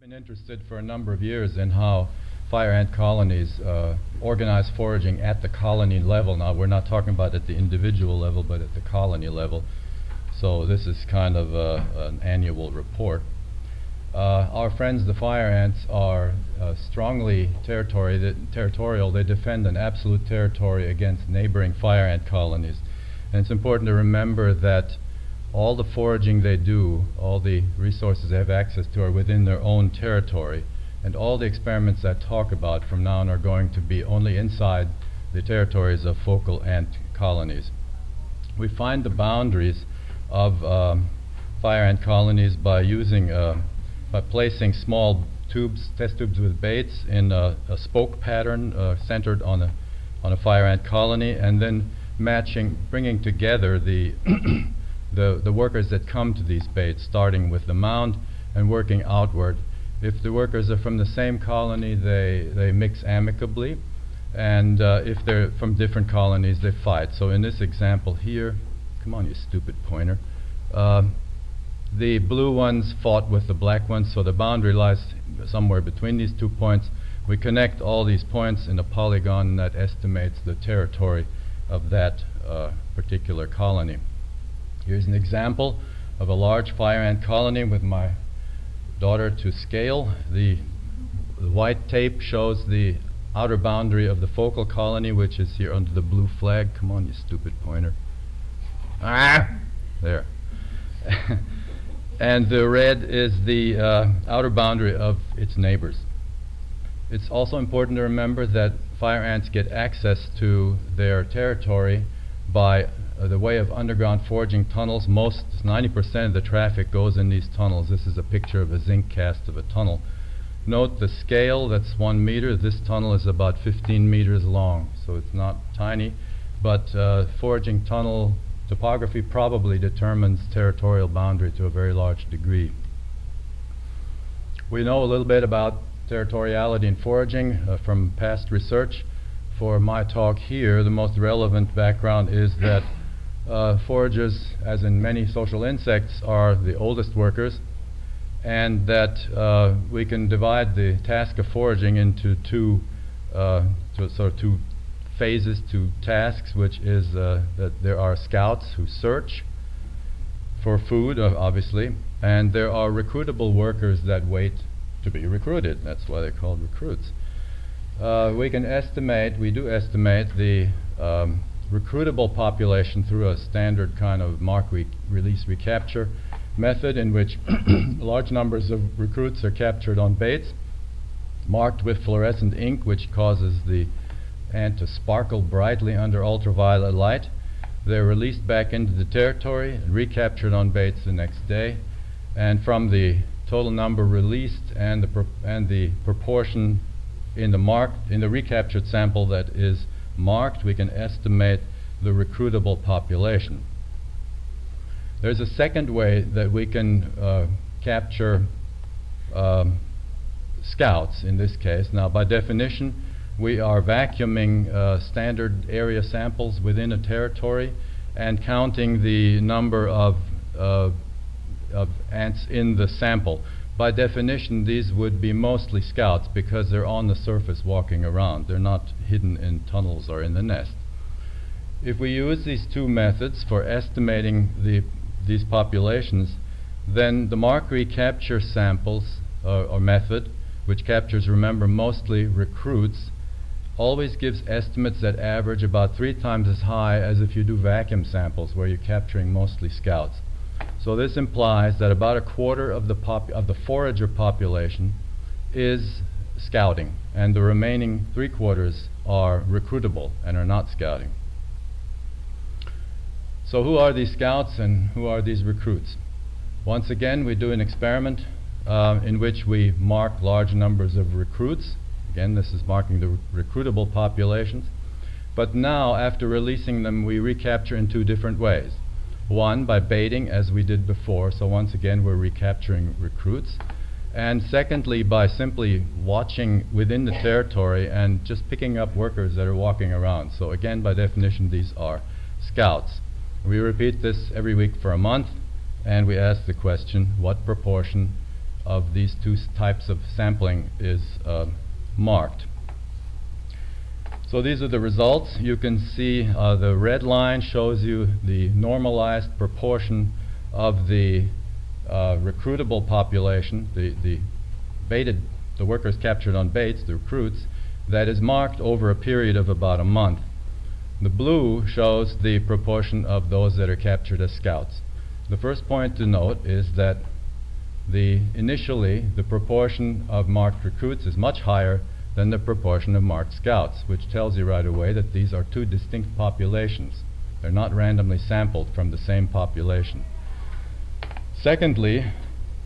Been interested for a number of years in how fire ant colonies organize foraging at the colony level. Now, we're not talking about at the individual level, but at the colony level. So this is kind of an annual report. Our friends, the fire ants, are strongly territorial. They defend an absolute territory against neighboring fire ant colonies. And it's important to remember that all the foraging they do, all the resources they have access to are within their own territory, and all the experiments I talk about from now on are going to be only inside the territories of focal ant colonies. We find the boundaries of fire ant colonies by placing small tubes, test tubes with baits in a spoke pattern centered on a fire ant colony, and then bringing together the the workers that come to these baits, starting with the mound and working outward. If the workers are from the same colony, they mix amicably, and if they're from different colonies, they fight. So in this example here, come on, you stupid pointer, the blue ones fought with the black ones, so the boundary lies somewhere between these 2 points. We connect all these points in a polygon, and that estimates the territory of that particular colony. Here's an example of a large fire ant colony with my daughter to scale. The white tape shows the outer boundary of the focal colony, which is here under the blue flag. Come on, you stupid pointer. Ah! There. And the red is the outer boundary of its neighbors. It's also important to remember that fire ants get access to their territory by the way of underground foraging tunnels. 90% of the traffic goes in these tunnels. This is a picture of a zinc cast of a tunnel. Note the scale, that's 1 meter. This tunnel is about 15 meters long, so it's not tiny, but foraging tunnel topography probably determines territorial boundary to a very large degree. We know a little bit about territoriality in foraging from past research. For my talk here, the most relevant background is that foragers, as in many social insects, are the oldest workers, and that we can divide the task of foraging into two phases, two tasks, which is that there are scouts who search for food, obviously, and there are recruitable workers that wait to be recruited. That's why they're called recruits. We do estimate the recruitable population through a standard kind of release recapture method, in which large numbers of recruits are captured on baits marked with fluorescent ink, which causes the ant to sparkle brightly under ultraviolet light. They're released back into the territory and recaptured on baits the next day, and from the total number released and the proportion in the recaptured sample that is marked, we can estimate the recruitable population. There's a second way that we can capture scouts in this case. Now, by definition, we are vacuuming standard area samples within a territory and counting the number of ants in the sample. By definition, these would be mostly scouts because they're on the surface walking around. They're not hidden in tunnels or in the nest. If we use these two methods for estimating these populations, then the mark recapture samples or method, which captures, remember, mostly recruits, always gives estimates that average about 3 times as high as if you do vacuum samples where you're capturing mostly scouts. So this implies that about a quarter of the forager population is scouting, and the remaining 3/4 are recruitable and are not scouting. So who are these scouts and who are these recruits? Once again, we do an experiment in which we mark large numbers of recruits. Again, this is marking the recruitable populations. But now, after releasing them, we recapture in 2 different ways. One, by baiting, as we did before, so once again we're recapturing recruits. And secondly, by simply watching within the territory and just picking up workers that are walking around. So again, by definition, these are scouts. We repeat this every week for a month, and we ask the question, what proportion of these two types of sampling is marked. So these are the results. You can see the red line shows you the normalized proportion of the recruitable population, the workers captured on baits, the recruits, that is marked over a period of about a month. The blue shows the proportion of those that are captured as scouts. The first point to note is that initially the proportion of marked recruits is much higher than the proportion of marked scouts, which tells you right away that these are two distinct populations. They're not randomly sampled from the same population. Secondly,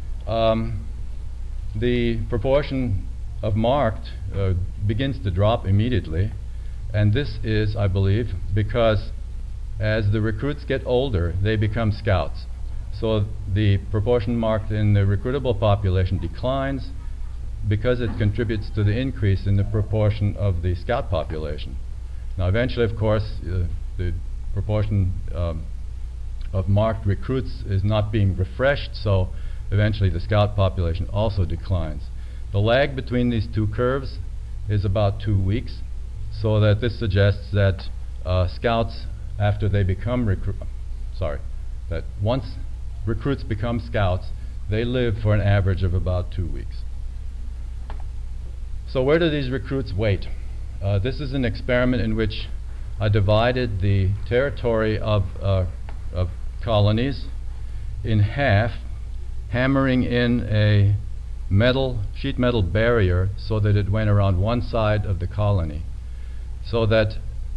the proportion of marked begins to drop immediately, and this is, I believe, because as the recruits get older, they become scouts. So the proportion marked in the recruitable population declines because it contributes to the increase in the proportion of the scout population. Now eventually, of course, the proportion of marked recruits is not being refreshed, so eventually the scout population also declines. The lag between these two curves is about 2 weeks, so that this suggests that scouts, after they become that once recruits become scouts, they live for an average of about 2 weeks. So where do these recruits wait? This is an experiment in which I divided the territory of colonies in half, hammering in a sheet metal barrier so that it went around one side of the colony, so that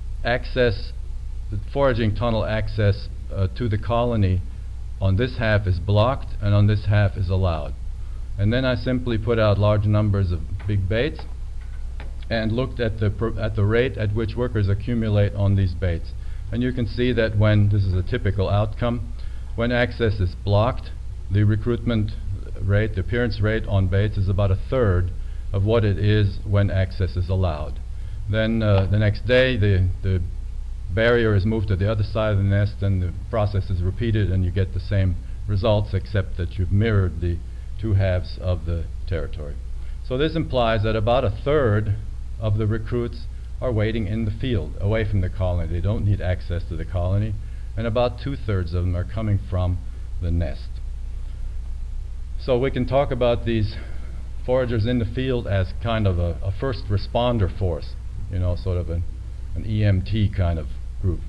the foraging tunnel access to the colony on this half is blocked and on this half is allowed. And then I simply put out large numbers of big baits and looked at the rate at which workers accumulate on these baits. And you can see that when, this is a typical outcome, when access is blocked, the recruitment rate, the appearance rate on baits is about 1/3 of what it is when access is allowed. Then the next day the barrier is moved to the other side of the nest and the process is repeated and you get the same results, except that you've mirrored the two halves of the territory. So this implies that about 1/3 of the recruits are waiting in the field, away from the colony. They don't need access to the colony, and about 2/3 of them are coming from the nest. So we can talk about these foragers in the field as kind of a first responder force, you know, sort of an EMT kind of group.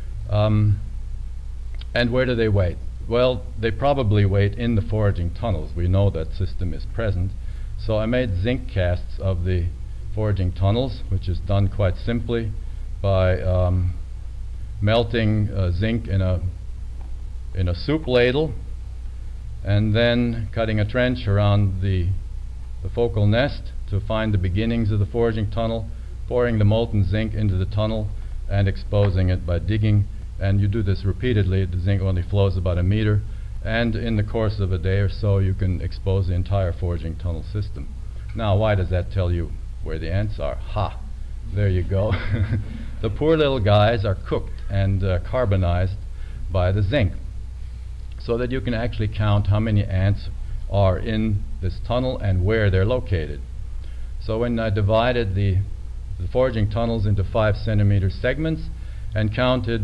And where do they wait? Well, they probably wait in the foraging tunnels. We know that system is present. So I made zinc casts of the foraging tunnels, which is done quite simply by melting zinc in a soup ladle and then cutting a trench around the focal nest to find the beginnings of the foraging tunnel, pouring the molten zinc into the tunnel and exposing it by digging. And you do this repeatedly. The zinc only flows about 1 meter, and in the course of a day or so you can expose the entire foraging tunnel system. Now, why does that tell you where the ants are? Ha! There you go. The poor little guys are cooked and carbonized by the zinc, so that you can actually count how many ants are in this tunnel and where they're located. So when I divided the foraging tunnels into 5 centimeter segments and counted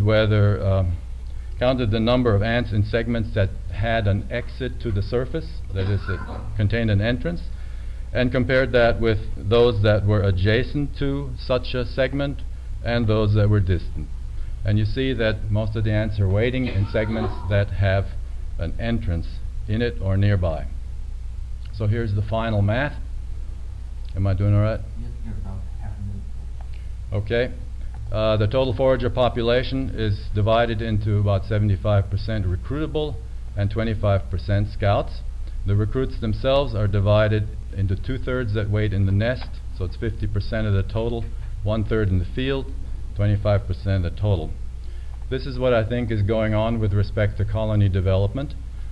counted the number of ants in segments that had an exit to the surface, that is, it contained an entrance, and compared that with those that were adjacent to such a segment and those that were distant. And you see that most of the ants are waiting in segments that have an entrance in it or nearby. So here's the final math. Am I doing all right? Yes, you're about half a minute. Okay. The total forager population is divided into about 75% recruitable and 25% scouts. The recruits themselves are divided into 2/3 that wait in the nest, so it's 50% of the total, 1/3 in the field, 25% of the total. This is what I think is going on with respect to colony development.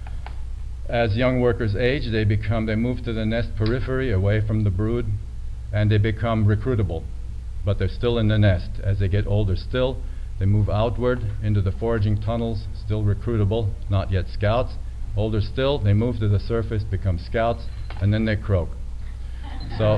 As young workers age, they move to the nest periphery, away from the brood, and they become recruitable, but they're still in the nest. As they get older still, they move outward into the foraging tunnels, still recruitable, not yet scouts. Older still, they move to the surface, become scouts, and then they croak. So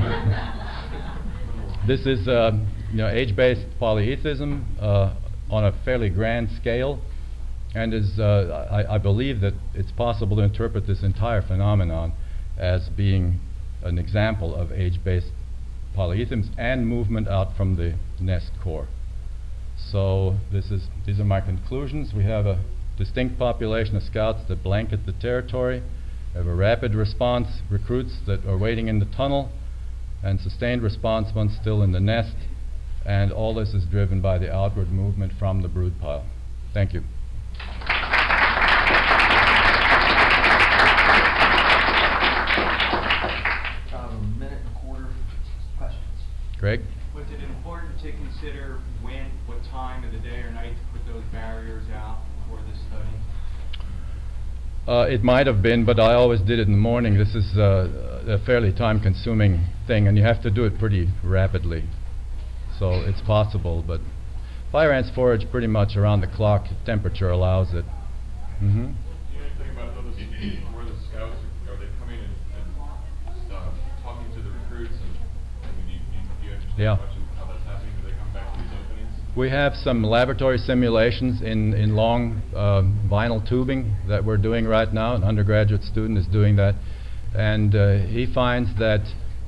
this is age-based polyethism on a fairly grand scale, and is I believe that it's possible to interpret this entire phenomenon as being an example of age-based polyethisms and movement out from the nest core. So these are my conclusions. We have a distinct population of scouts that blanket the territory. We have a rapid response recruits that are waiting in the tunnel, and sustained response ones still in the nest. And all this is driven by the outward movement from the brood pile. Thank you. About a minute and a quarter for questions. Greg? Was it important to consider what time of the day or night to put those barriers out for this study? It might have been, but I always did it in the morning. This is a fairly time-consuming thing, and you have to do it pretty rapidly. So it's possible, but fire ants forage pretty much around the clock. Temperature allows it. Do you know anything about those, where the scouts are they coming and talking to the recruits? And do you understand much of how that's happening? Do they come back to these openings? We have some laboratory simulations in long vinyl tubing that we're doing right now. An undergraduate student is doing that, and he finds that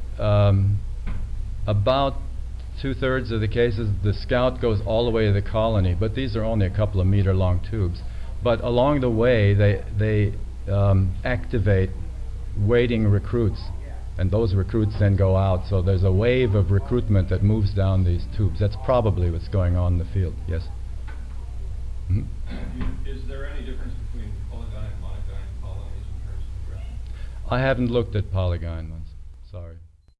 about 2/3 of the cases the scout goes all the way to the colony, but these are only a couple of meter long tubes. But along the way they activate waiting recruits, and those recruits then go out. So there's a wave of recruitment that moves down these tubes. That's probably what's going on in the field. Yes? Is there any difference between polygon and monogon colonies in terms of aggression? I haven't looked at polygon ones.